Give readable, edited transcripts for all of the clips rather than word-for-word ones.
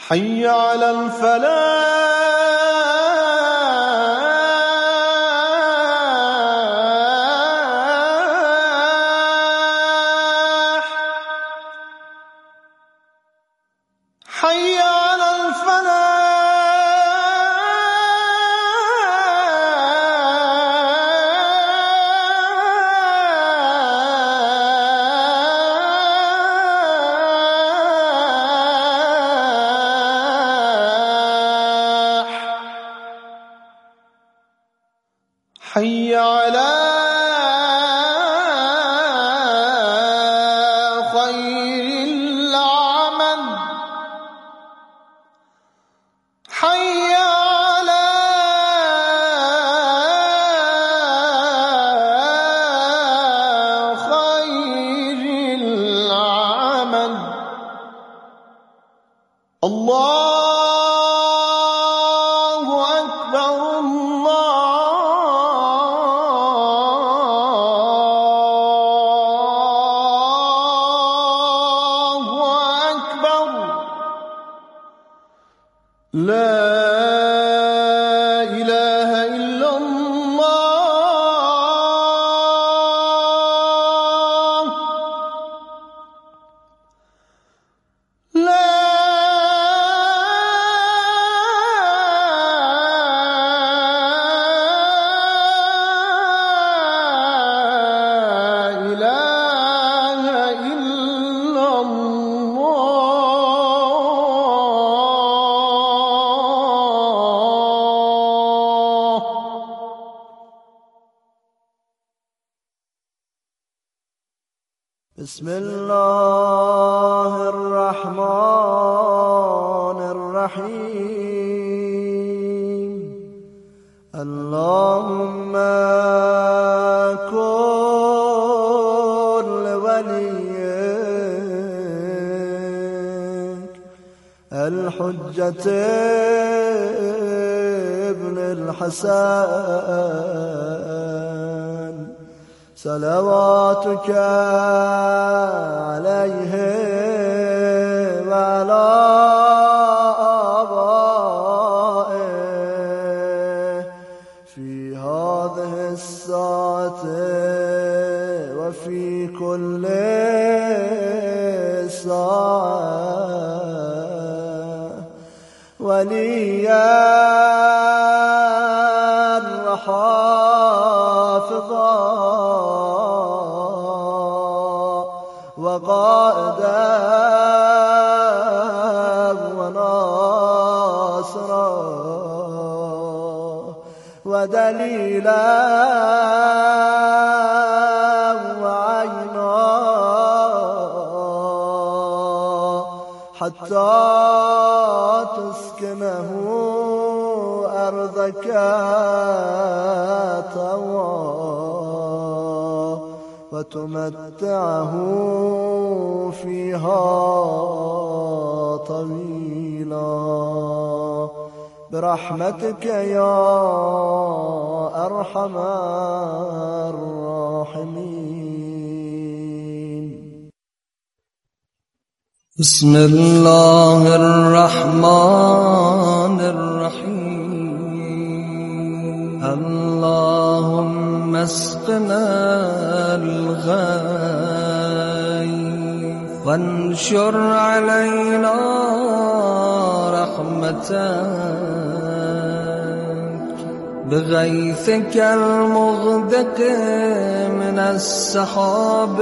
حي على الفلاح حي على حي على خير العمل حي على خير العمل الله أكبر لا إله إلا الله لا إله إلا الله. بسم الله الرحمن الرحيم. اللهم كن لوليك الحجة ابن الحسن صلواتك عليه وعلى آبائه في هذه الساعة وفي كل ساعة وليا وحافظا وقائدا وناصرا ودليلا وعينا حتى تسكنه أرضك طوعا وتمتعه فيها طويلا برحمتك يا أرحم الراحمين. بسم الله الرحمن الرحيم. اللهم اسقنا الغيث وانشر علينا رحمتك بغيثك المغدق من السحاب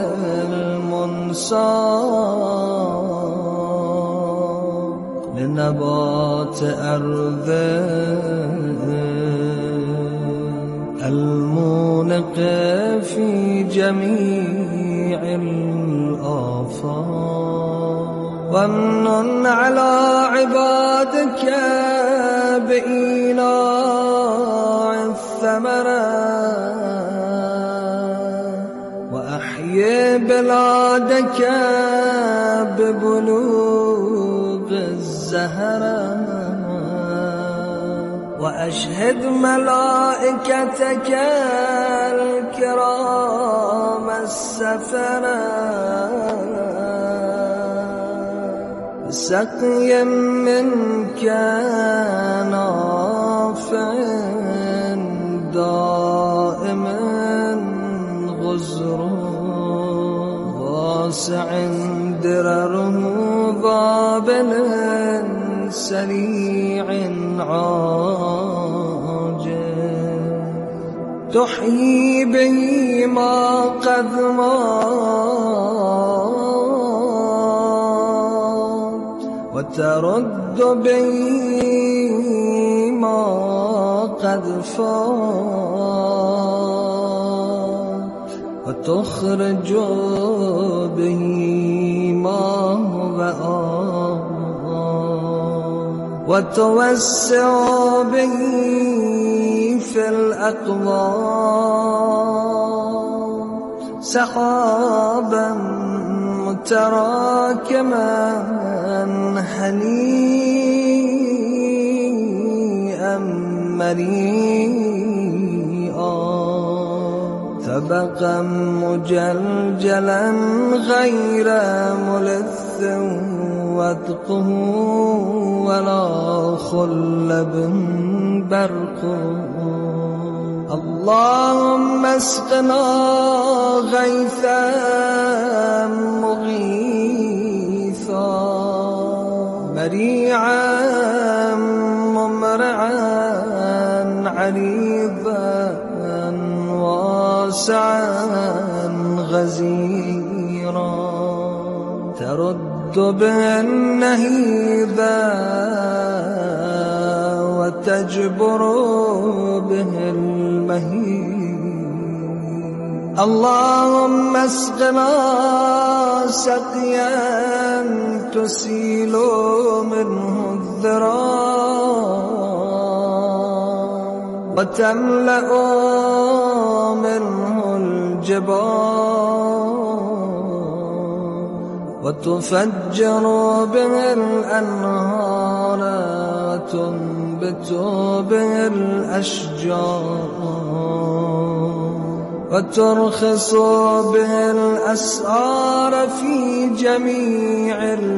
المنساب لنبات أرض المونق في جميع الآفاق وامنن على عبادك بإيلاع الثمرة وأحيي بلادك ببلوغ الزهرة وأشهد ملائكتك الكرام السفرة سقي منك نافع دائم غزر واسع درره ضابل سريع عاجل تحيي به ما قد مات وترد به ما قد فات وتخرج به ما هو آت وتوسع به في الأقوات سحابا متراكما هنيئا مريئا طبقا مجلجلا غير ملث وادقه ولا خلب برقه اللهم اسقنا غيثا مغيثا مريعا ممرعا عريضا واسعا غزيرا ترد به النهيذا وتجبر به المهين اللهم اسقنا سقيا تسيل منه الذراب وتملأ منه الجبال وتفجر به الأنهار وتنبت به الأشجار وترخص به الأسعار في جميع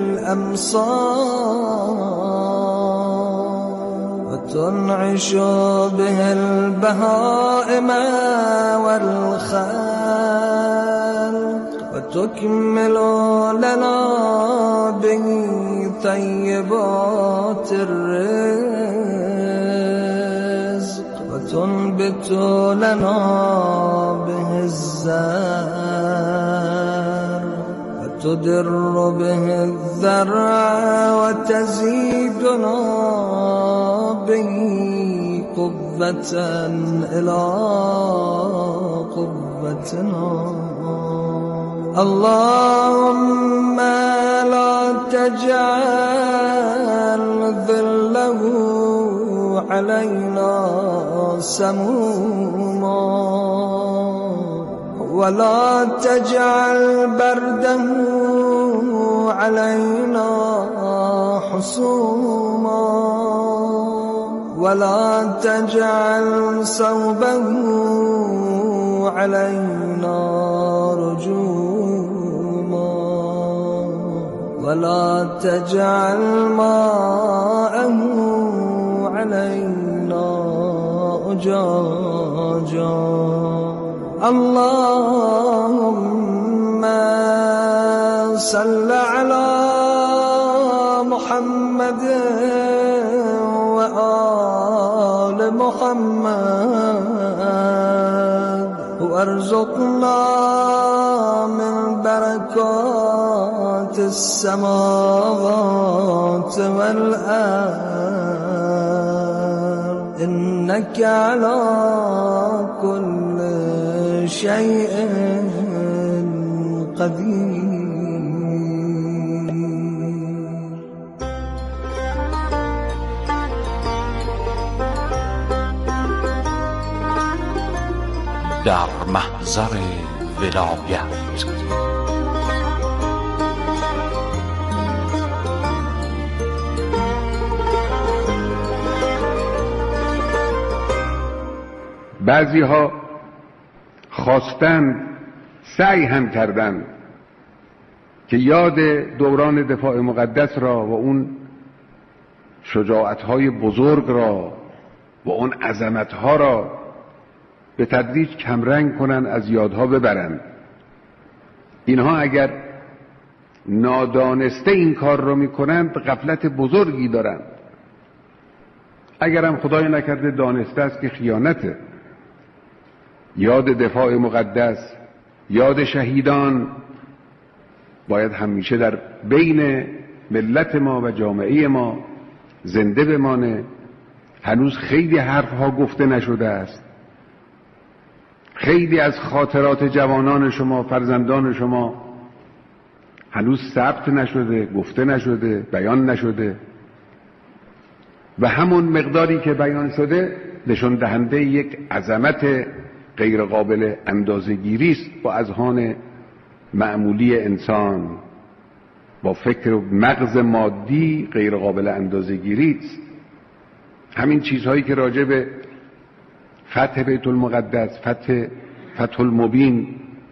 الأمصار وتنعش به البهائم والخلق وتكمل لنا به طيبات الرزق وتنبت لنا به الزرع وتدر به الذرع وتزيدنا به قوة إلى قوتنا اللهم لا تجعل ظله علينا سموما ولا تجعل برده علينا حصوما ولا تجعل صوبه علينا رجوما ولا تجعل ماءه علينا أجاجا اللهم صل على محمد وآل محمد وارزقنا من بركات السماوات والأرض إنك على كل شيء قدير. در محضر ولایت بعضی ها خواستن سعی هم کردن که یاد دوران دفاع مقدس را و اون شجاعت‌های بزرگ را و اون عظمت‌ها را به تدریج کمرنگ کنن، از یادها ببرن. اینها اگر نادانسته این کار رو میکنند غفلت بزرگی دارند. اگرم خدای نکرده دانسته است که خیانته. یاد دفاع مقدس، یاد شهیدان باید همیشه در بین ملت ما و جامعه ما زنده بمانه. هنوز خیلی حرفها گفته نشده است. خیلی از خاطرات جوانان شما، فرزندان شما هنوز ثبت نشده، گفته نشده، بیان نشده و همون مقداری که بیان شده نشان دهنده یک عظمت غیر قابل اندازه‌گیری است با اذهان معمولی انسان، با فکر و مغز مادی غیر قابل اندازه‌گیری است. همین چیزهایی که راجع به فتح بیت المقدس، فتح المبین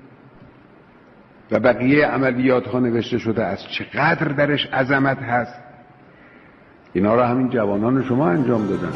و بقیه عملیات ها نوشته شده است، چقدر درش عظمت هست. اینا را همین جوانان شما انجام دادن.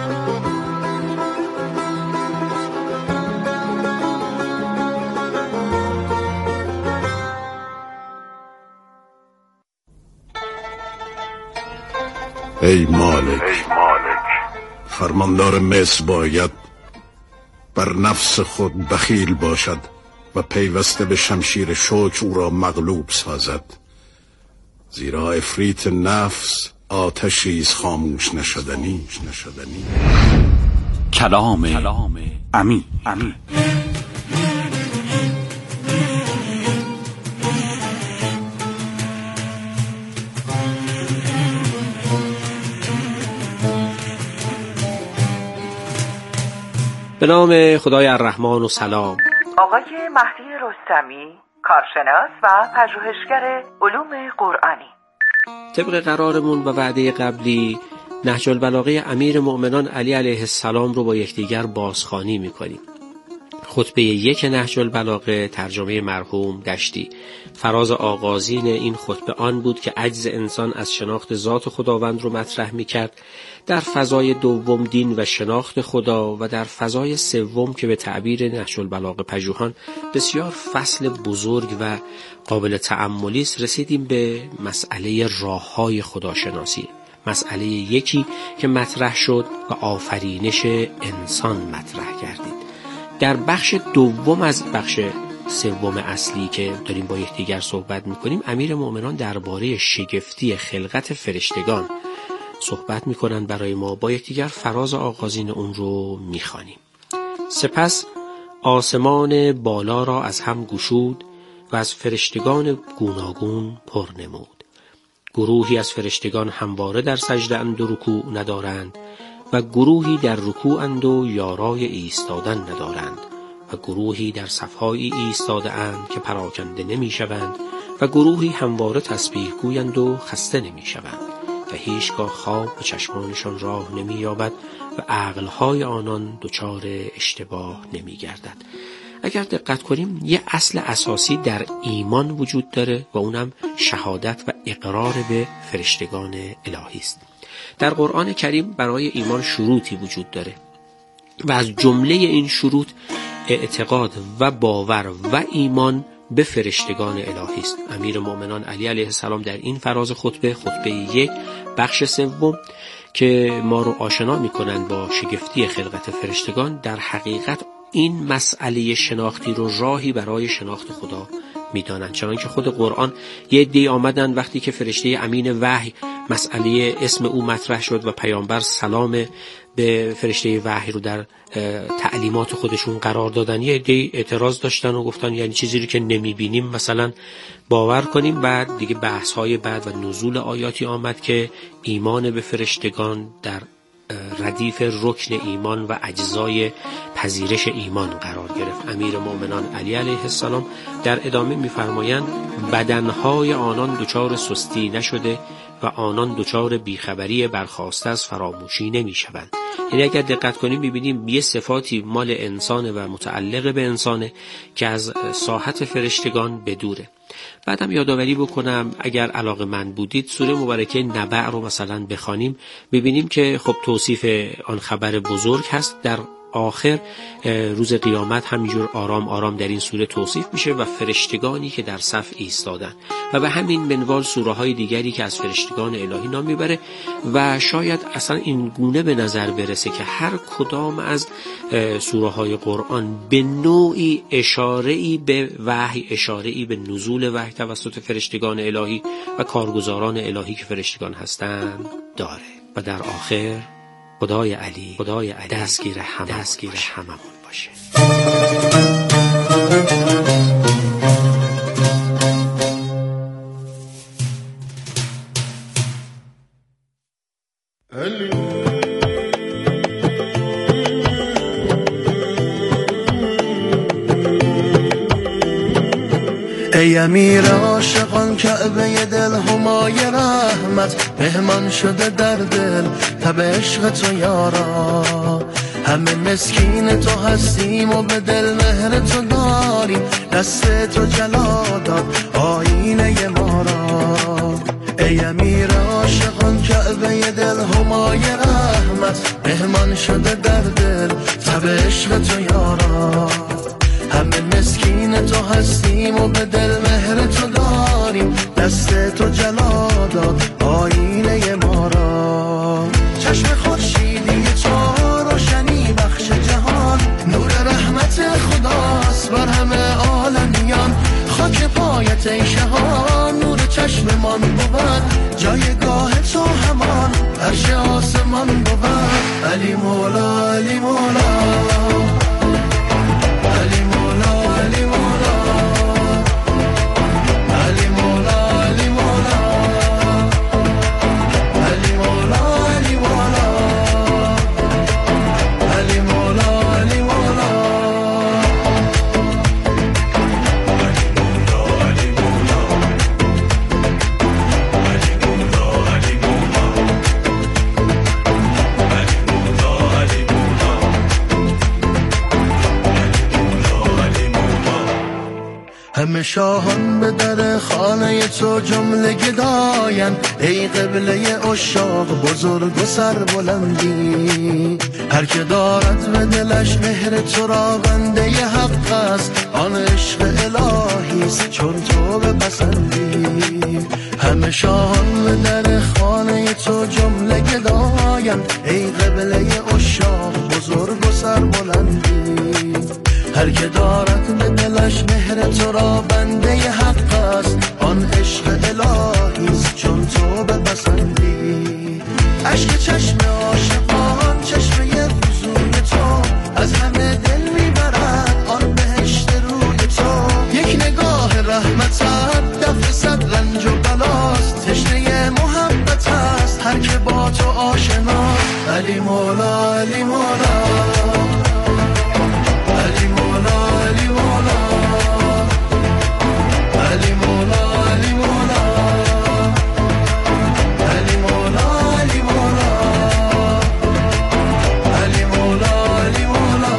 ای مالک، فرماندار مصر باید بر نفس خود بخیل باشد و پیوسته به شمشیر شوک او را مغلوب سازد، زیرا افریت نفس آتشی است خاموش نشدنی. کلام امین. به نام خدای الرحمن و سلام. آقای مهدی رستمی، کارشناس و پژوهشگر علوم قرآنی. طبق قرارمون و وعده قبلی نهج البلاغه امیر مؤمنان علی علیه السلام رو با یکدیگر بازخوانی می‌کنیم. خطبه 1 نهج البلاغه ترجمه مرحوم دشتی. فراز آغازین این خطبه آن بود که عجز انسان از شناخت ذات خداوند رو مطرح می‌کرد. در فضای دوم دین و شناخت خدا و در فضای سوم که به تعبیر نهج البلاغه پژوهان بسیار فصل بزرگ و قابل تأملی است، رسیدیم به مسئله راه‌های خداشناسی. مسئله یکی که مطرح شد و آفرینش انسان مطرح کردید. در بخش دوم از بخش سوم اصلی که داریم با یکدیگر صحبت می‌کنیم، امیر مؤمنان درباره شگفتی خلقت فرشتگان صحبت می‌کنند. برای ما با یکدیگر فراز آغازین اون رو می‌خوانیم. سپس آسمان بالا را از هم گشود و از فرشتگان گوناگون پر نمود. گروهی از فرشتگان همواره در سجده اند و رکوع ندارند و گروهی در رکوع اند و یارای ایستادن ندارند و گروهی در صف‌هایی ایستاده اند که پراکنده نمی شوند و گروهی همواره تسبیح گویند و خسته نمی شوند و هیچگاه خواب به چشمانشان راه نمی یابد و عقلهای آنان دچار اشتباه نمی گردد. اگر دقت کنیم یه اصل اساسی در ایمان وجود داره و اونم شهادت و اقرار به فرشتگان الهی است. در قرآن کریم برای ایمان شروطی وجود داره و از جمله این شروط اعتقاد و باور و ایمان به فرشتگان الهی است. امیر مؤمنان علی علیه السلام در این فراز خطبه 1 بخش سوم که ما رو آشنا می‌کنند با شگفتی خلقت فرشتگان، در حقیقت این مسئله شناختی رو راهی برای شناخت خدا میدانند. چنانکه خود قرآن یه عده‌ای آمدن وقتی که فرشته امین وحی مسئله اسم او مطرح شد و پیامبر سلام به فرشته وحی رو در تعلیمات خودشون قرار دادن، یه عده‌ای اعتراض داشتن و گفتن یعنی چیزی رو که نمیبینیم مثلا باور کنیم. بعد دیگه بحث‌های بعد و نزول آیاتی آمد که ایمان به فرشتگان در ردیف رکن ایمان و اجزای پذیرش ایمان قرار گرفت. امیر مؤمنان علی علیه السلام در ادامه می‌فرمایند بدنهای آنان دچار سستی نشده و آنان دچار بیخبری برخاسته از فراموشی نمیشوند. یعنی اگر دقت کنیم ببینیم یه صفاتی مال انسانه و متعلق به انسانه که از ساحت فرشتگان بدوره. بعدم یادآوری بکنم اگر علاقه‌مند بودید سوره مبارکه نبع رو مثلا بخوانیم، ببینیم که خب توصیف آن خبر بزرگ هست. در آخر روز قیامت همینجور آرام آرام در این سوره توصیف میشه و فرشتگانی که در صف ایستادن و به همین منوال سوره های دیگری که از فرشتگان الهی نام میبره و شاید اصلا این گونه به نظر برسه که هر کدام از سوره های قرآن به نوعی اشاره‌ای به وحی، اشاره‌ای به نزول وحی توسط فرشتگان الهی و کارگزاران الهی که فرشتگان هستند داره. و در آخر خدای علی دستگیر هممون باشه. ای امیر عاشقان کعبه دل همای رحمت مهمان شده در دل تب عشق تو یارا، همه مسکین تو هستیم و به دل مهر تو داریم، دست تو جلا داد آینه ما را. ای امیر عاشقان کعبه دل همای رحمت مهمان شده در دل تب عشق تو یارا، همه مسکین تو هستیم و به دل مهر تو داریم، دست تو جلا داد آینه ما را. چشم خورشیدی تو روشنی بخش جهان، نور رحمت خداست بر همه عالمیان، خاک پایت ای شهان نور چشممان بود، جایگاه تو همان عرش آسمان بود. علی مولا علی مولا علی مولا علی مولا علی مولا علی مولا علی مولا علی مولا علی مولا علی مولا همه شاهان به در خانه تو جمله گداین، ای قبله عشاق بزرگ و سربلندی، هر که دارد به دلش مهر تو را بنده حق است، آن عشق الهیست چون تو بپسندی. همه شاهان به در خانه تو جمله گداین، ای قبله عشاق بزرگ و سربلندی، هر که دارد به دلش مهر تو را بنده حق است، آن عشق الهیست چون تو بپسندی. عشق چشم عاشقان چشمه فضول تو، از همه دل میبرد آن بهشت روی تو، یک نگاه رحمتت دفع صد رنج و بلاست، تشنه محبت است هر که با تو آشنا. علی مولا علی مولا علی مولا علی مولا علی مولا علی مولا علی مولا علی مولا علی مولا علی مولا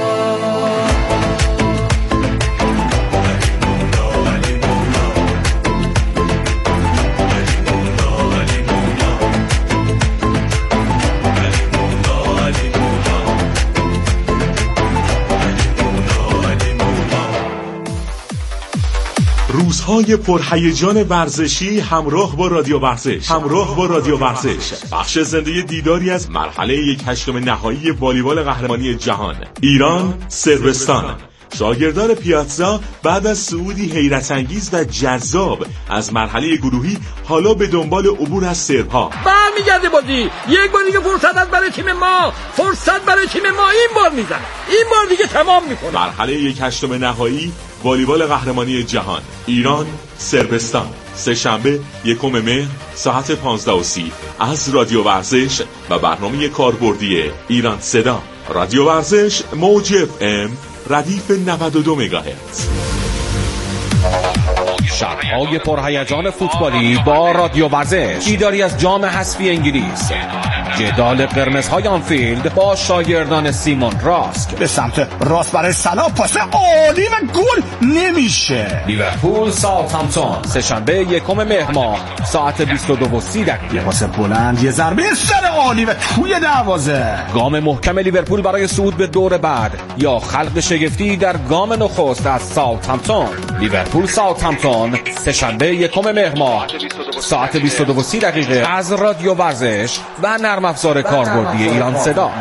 روزهای پرهیجان ورزشی همراه با رادیو ورزش بخش زنده دیداری از مرحله 1/8 نهایی والیبال قهرمانی جهان ایران صربستان. شاگردان پیاتزا بعد از صعودی حیرت انگیز و جذاب از مرحله گروهی حالا به دنبال عبور از سرب‌ها. برمیگرده بازی، یک بار دیگه فرصت برای تیم ما این بار میزنه، این بار دیگه تمام میکنه. مرحله 1/8 نهایی والیبال قهرمانی جهان ایران صربستان، سه‌شنبه 1 مهر ساعت 15:30 از رادیو ورزش و برنامه کاربردی ایران صدا. رادیو ورزش موج FM ردیف 92 مگاهرتز. شب‌های پرهیجان فوتبالی با رادیو ورزش، دیداری از جام حذفی انگلیس، جدال قرمزهای آنفیلد با شاگردان سیمون راسک، به سمت راست برای سلا، پاس عالی و گل نمیشه. لیورپول ساوثهامپتون سه‌شنبه 1 مهر ماه ساعت 22:30. یه پاس بلند، یه ضربه سر عالی و توی دروازه. گام محکم لیورپول برای صعود به دور بعد یا خلق شگفتی در گام نخست از ساوثهامپتون. لیورپول ساوثهامپتون سه‌شنبه 1 مهر ماه ساعت 22:30 از رادیو ورزش و نرم افزار کاربردی ایران صدا.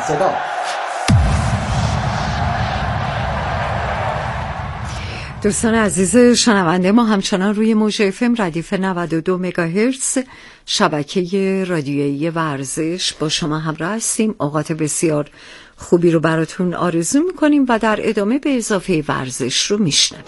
دوستان عزیز شنونده، ما همچنان روی موج FM ردیف 92 مگاهرتز شبکه رادیویی ورزش با شما همراه هستیم. اوقات بسیار خوبی رو براتون آرزو میکنیم و در ادامه به اضافه ورزش رو میشنویم.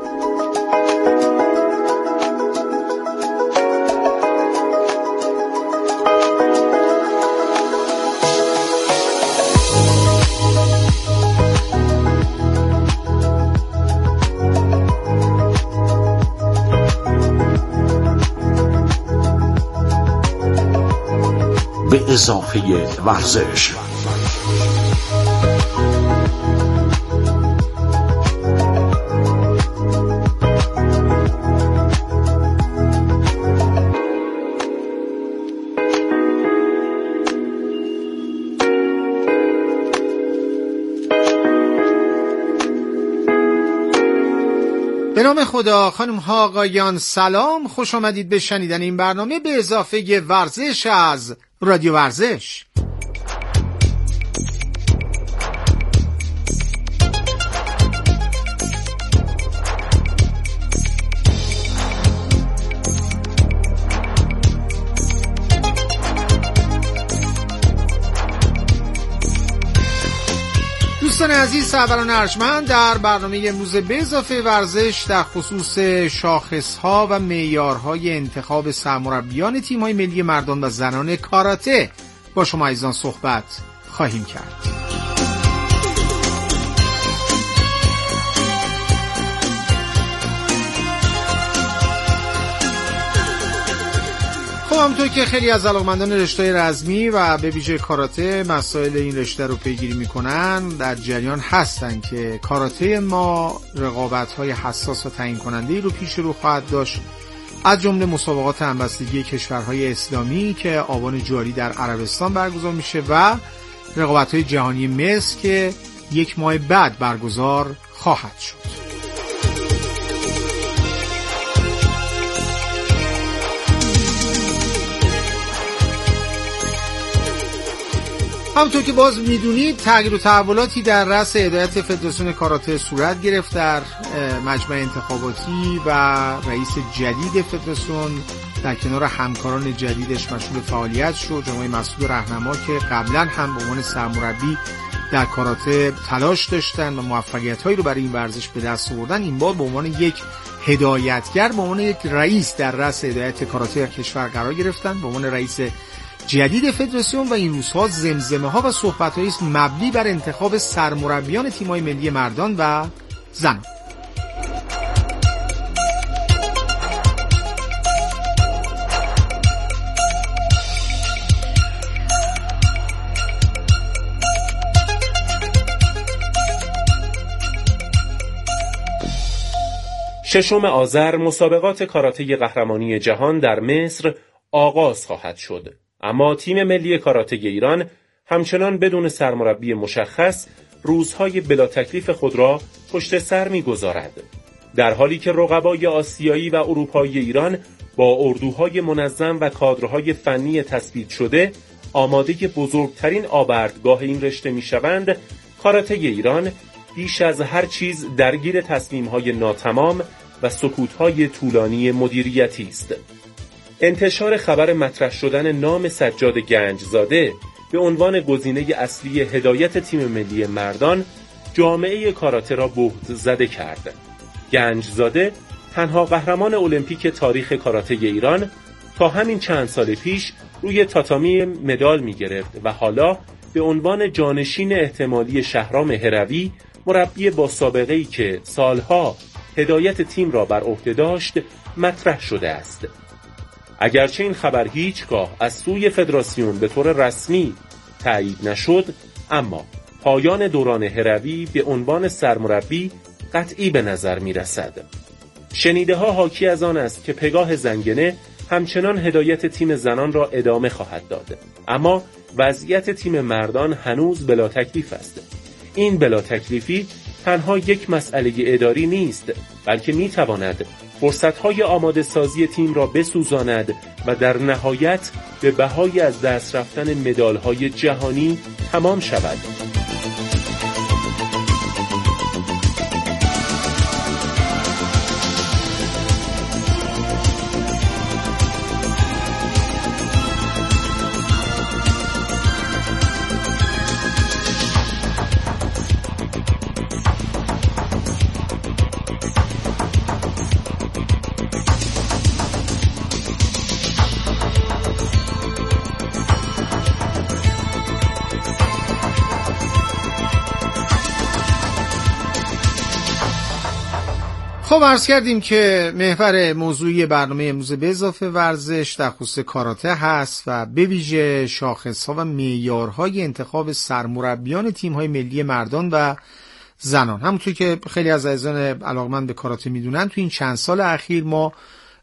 به اضافه ورزش. به نام خدا. خانم ها آقایان سلام، خوش آمدید به شنیدن این برنامه به اضافه ورزش از رادیو ورزش. دوستان عزیز، سروران ارجمند، در برنامه امروز به اضافه ورزش در خصوص شاخص‌ها و معیارهای انتخاب سرمربیان تیم‌های ملی مردان و زنان کاراته با شما عزیزان صحبت خواهیم کرد. خب همونطور که خیلی از علاقمندان رشته رزمی و به ویژه کاراته مسائل این رشته رو پیگیری میکنن، در جریان هستن که کاراته ما رقابت‌های حساس و تعیین کننده‌ای رو پیش رو خواهد داشت، از جمله مسابقات همبستگی کشورهای اسلامی که آبان جاری در عربستان برگزار میشه و رقابت‌های جهانی مصر که 1 ماه بعد برگزار خواهد شد. همونطور که باز میدونید تغییر و تحولاتی در رأس هدایت فدراسیون کاراته صورت گرفت در مجمع انتخاباتی و رئیس جدید فدراسیون در کنار همکاران جدیدش مشغول فعالیت شد. جناب مسعود رهنما که قبلا هم به عنوان سرمربی در کاراته تلاش داشتن و موفقیت‌هایی رو برای این ورزش به دست آوردن، این بار به عنوان یک هدایتگر، به عنوان یک رئیس در رأس هدایت کاراته کشور قرار گرفتن، به عنوان رئیس جدید فدراسیون. و این روزها زمزمه ها و صحبت هایی است مبنی بر انتخاب سرمربیان تیم‌های ملی مردان و زنان. ششم آذر مسابقات کاراته قهرمانی جهان در مصر آغاز خواهد شد، اما تیم ملی کاراته ایران همچنان بدون سرمربی مشخص روزهای بلا تکلیف خود را پشت سر می‌گذارد، در حالی که رقبای آسیایی و اروپایی ایران با اردوهای منظم و کادرهای فنی تثبیت شده آماده بزرگترین آوردگاه این رشته می‌شوند. کاراته ایران بیش از هر چیز درگیر تصمیم‌های ناتمام و سکوت‌های طولانی مدیریتی است. انتشار خبر مطرح شدن نام سجاد گنجزاده به عنوان گزینه اصلی هدایت تیم ملی مردان جامعه کاراته را بهت زده کرد. گنجزاده تنها قهرمان المپیک تاریخ کاراته ایران تا همین چند سال پیش روی تاتامی مدال می گرفت و حالا به عنوان جانشین احتمالی شهرام هروی، مربی با سابقه‌ای که سالها هدایت تیم را بر عهده داشت مطرح شده است. اگرچه این خبر هیچگاه از سوی فدراسیون به طور رسمی تایید نشد، اما پایان دوران هروی به عنوان سرمربی قطعی به نظر می رسد. شنیده ها حاکی از آن است که پگاه زنگنه همچنان هدایت تیم زنان را ادامه خواهد داد، اما وضعیت تیم مردان هنوز بلا تکلیف است. این بلا تکلیفی تنها یک مسئله اداری نیست، بلکه می تواند فرصت‌های آماده سازی تیم را بسوزاند و در نهایت به بهای از دست رفتن مدال‌های جهانی تمام شود. خب عرض کردیم که محور موضوعی برنامه امروز به اضافه ورزش در خصوص کاراته هست و به ویژه شاخص‌ها و معیارهای انتخاب سرمربیان تیم‌های ملی مردان و زنان. همونطور که خیلی از عزیزان علاقه‌مند به کاراته میدونن، تو این چند سال اخیر ما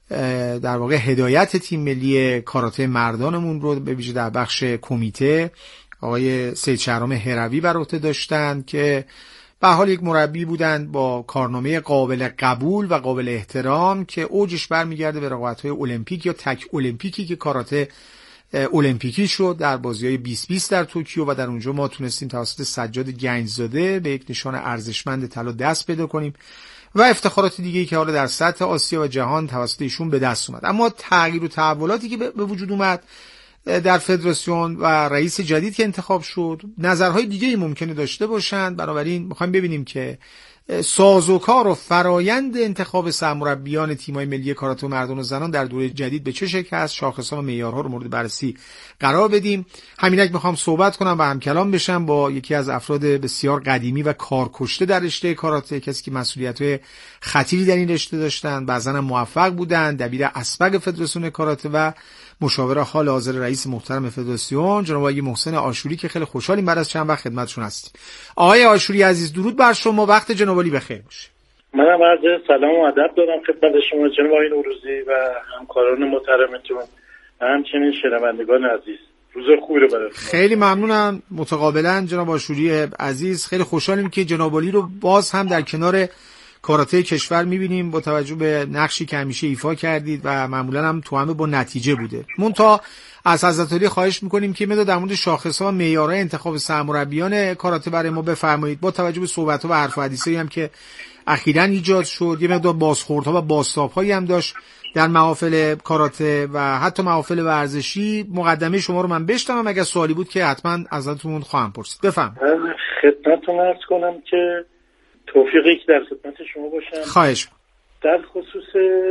در واقع هدایت تیم ملی کاراته مردانمون رو به ویژه در بخش کمیته آقای سید شهرام هروی بر عهده داشتن که به حال یک مربی بودند با کارنامه قابل قبول و قابل احترام که اوجش برمیگرده به رقابت‌های المپیک یا تک المپیکی که کاراته المپیکی شد در بازی‌های 2020 در توکیو و در اونجا ما تونستیم توسط سجاد گنجزاده به یک نشان ارزشمند طلا دست پیدا کنیم و افتخارات دیگه‌ای که حالا در سطح آسیا و جهان توسط ایشون به دست اومد. اما تغییر و تحولاتی که به وجود اومد در فدراسیون و رئیس جدید که انتخاب شد، نظرهای دیگه‌ای ممکنه داشته باشند. بنابراین می‌خوایم ببینیم که سازوکار و فرایند انتخاب سرمربیان تیم‌های ملی کاراته مردان و زنان در دوره جدید به چه شکل است، شاخص‌ها و معیارها رو مورد بررسی قرار بدیم. همینک می‌خوام صحبت کنم و همکلام بشم با یکی از افراد بسیار قدیمی و کارکشته در رشته کاراته، کسی که مسئولیت‌های خطیری در این رشته داشتن، بعضاً هم موفق بودن، دبیر اسبق فدراسیون کاراته و مشاور حال حاضر رئیس محترم فدراسیون جناب آقای محسن آشوری که خیلی خوشحالیم بعد از چند وقت خدمتشون هستیم. آقای آشوری عزیز، درود بر شما، وقت جناب عالی بخیر باشه. منم عرض سلام و ادب دارم خدمت شما جناب آقای نوروزی و همکاران محترمتون و همچنین شنوندگان عزیز. روز خوبی رو براتون. خیلی ممنونم متقابلا جناب آشوری عزیز. خیلی خوشحالیم که جناب عالی رو باز هم در کنار کاراته کشور می‌بینیم با توجه به نقشی که همیشه ایفا کردید و معمولاً هم تو همه با نتیجه بوده. منتها از حضرت علی خواهش می‌کنیم که مداد در مورد شاخص‌ها و معیارهای انتخاب سرمربیان کاراته برای ما بفرمایید با توجه به صحبت‌ها و حرف و حدیثی هم که اخیراً ایجاد شد. یه مقدار بازخوردها و بازتاب‌هایی هم داشت در محافل کاراته و حتی محافل ورزشی. مقدمه شما رو من بشنوم، اگه سوالی بود که حتماً ازتون خواهم پرسید. بفرمایید. خدمتتون عرض کنم که توفیقی که در خدمت شما باشم. خواهش. در خصوص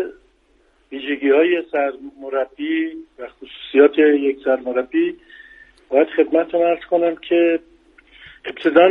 ویژگی‌های سرمربی و خصوصیات یک سرمربی باید خدمتتون عرض کنم که ابتداً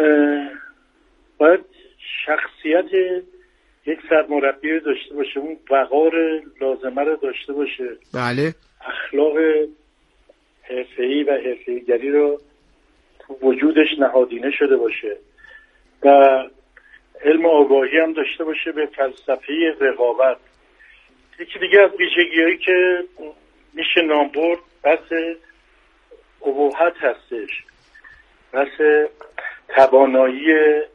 باید شخصیت یک سرمربی رو داشته باشه، اون وقار لازمه رو داشته باشه. بله. اخلاق حرفه‌ای و حرفه‌ای‌گری رو تو وجودش نهادینه شده باشه و علم آگاهی هم داشته باشه به فلسفه رقابت. یکی دیگه از ویژگی‌هایی که میشه نام برد بحث ابهت هستش، بحث توانایی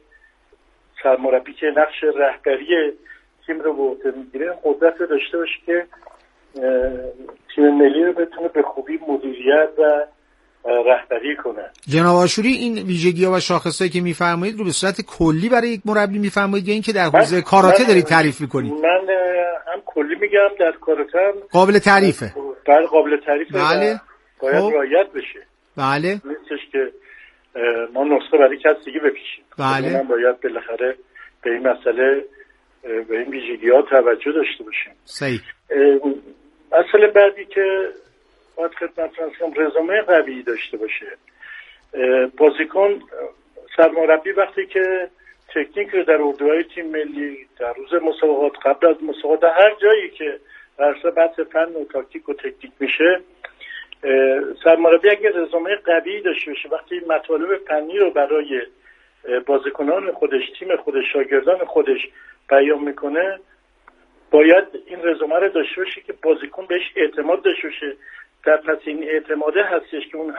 سرمربی که نقش رهبری تیم رو به عهده میگیره قدرت رو داشته باشه که تیم ملی رو بتونه به خوبی مدیریت و رهبری کنه. جناب آشوری، این ویژگی‌ها و شاخصایی که می‌فرمایید رو به صورت کلی برای یک مربی می‌فرمایید یا اینکه در حوزه کاراته دارید تعریف می‌کنید؟ من هم کلی میگم، در کاراته هم قابل تعریفه. بله قابل تعریفه. بله. باید رعایت بشه. بله. نیستش که ما نسخه برای کسی دیگه بپیشیم. بله. من باید بالاخره به این مسئله به این ویژگی‌ها توجه داشته باشیم. صحیح. مسئله بعدی که باید خدمتتون رزومه قوی داشته باشه. بازیکن سرمربی وقتی که تکنیک رو در اردوهای تیم ملی، در روز مسابقات، قبل از مسابقات، هر جایی که درس بحث فن و تاکتیک و تکنیک میشه، سرمربی اگر رزومه قوی داشته باشه، وقتی مطالب فنی رو برای بازیکنان خودش، تیم خودش، شاگردان خودش بیان میکنه، باید این رزومه رو داشته باشه که بازیکن بهش اعتماد داشته باشه. در پس این اعتماده هستش که اون